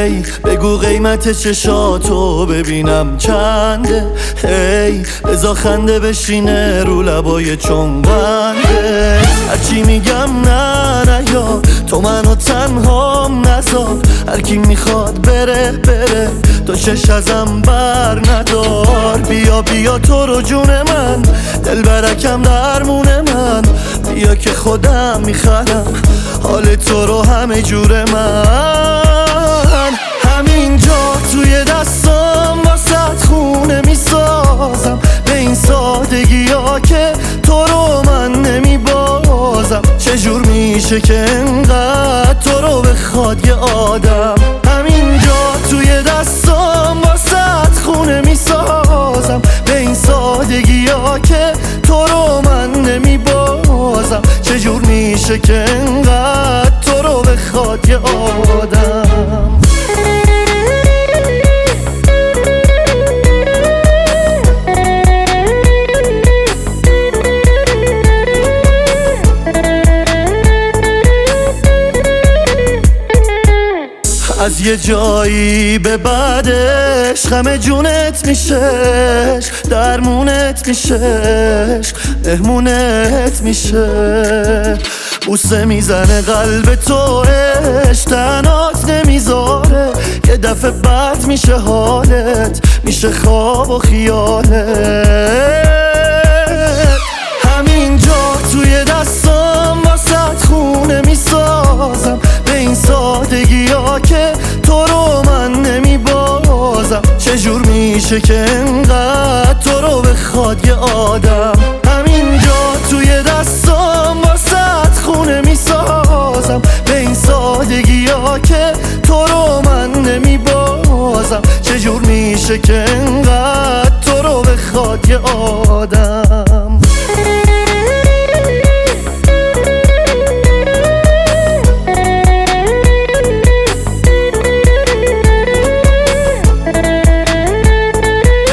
هی بگو قیمت چشاتو ببینم چنده، هی بزا خنده بشینه رو لبای چنگنده. هرچی میگم نه نه یا تو منو تنهام نذار، هر کی میخواد بره بره تو چش ازم بر ندار. بیا بیا تو رو جون من، دل برکم درمون من، بیا که خودم میخرم حال تو رو همه جور من. همینجا توی دستام واسه خونه میسازم، به این سادگی ها که تو رو من نمیبازم. چجور میشه که انقدر تو رو بخواد یه آدم؟ همینجا توی دستام واسه خونه میسازم، به این سادگی ها که تو رو من نمیبازم. چجور میشه که انقدر تو رو بخواد یه آدم؟ از یه جایی به بعدش غم جونت میشش، درمونت میشش، مهمونت میشه. بوسه میزنه قلب تو عشق تنات نمیذاره، یه دفعه بد میشه حالت، میشه خواب و خیالت. همینجا توی دستام واسه خونه میسازم، به این سادگی ها که تو رو من نمیبازم. چجور میشه که انقدر تو رو بخواد یه آدم؟ همینجا توی دستام واسه خونه میسازم، به این سادگی ها که تو رو من نمیبازم. چجور میشه که انقدر تو رو بخواد یه آدم؟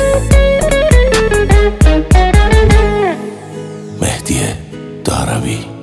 مهدی داروی